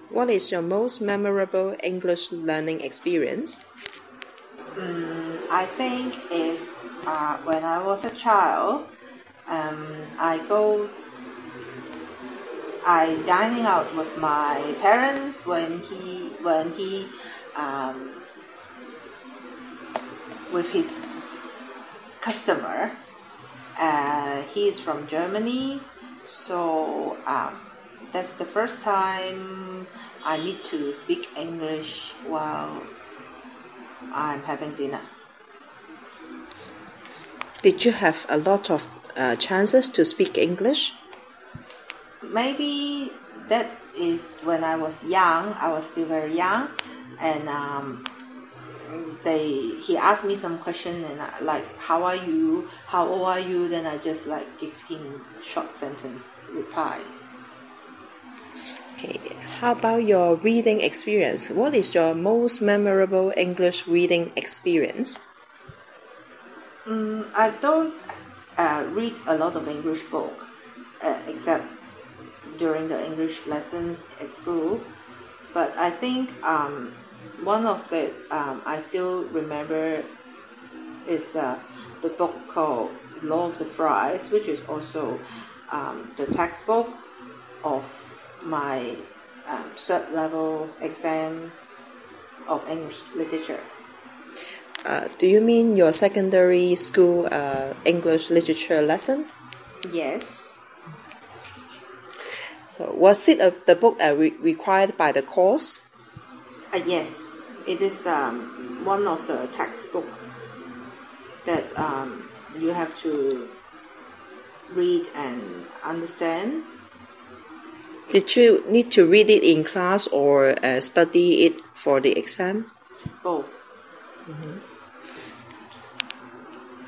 What is your most memorable English learning experience? I think is when I was a child, I dining out with my parents when he with his customer. He is from Germany, so that's the first time I need to speak English while I'm having dinner. Did you have a lot of chances to speak English? Maybe that is when I was young. I was still very young, and he asked me some question, and like, how are you? How old are you? Then I just like give him short sentence reply. Okay. How about your reading experience? What is your most memorable English reading experience? I don't read a lot of English book, except during the English lessons at school. But I think one of the I still remember is the book called Law of the Fries, which is also the textbook of my third level exam of English literature. Do you mean your secondary school English literature lesson? Yes. So was it the book required by the course? Yes, it is one of the textbook that you have to read and understand. Did you need to read it in class or study it for the exam? Both. Mm-hmm.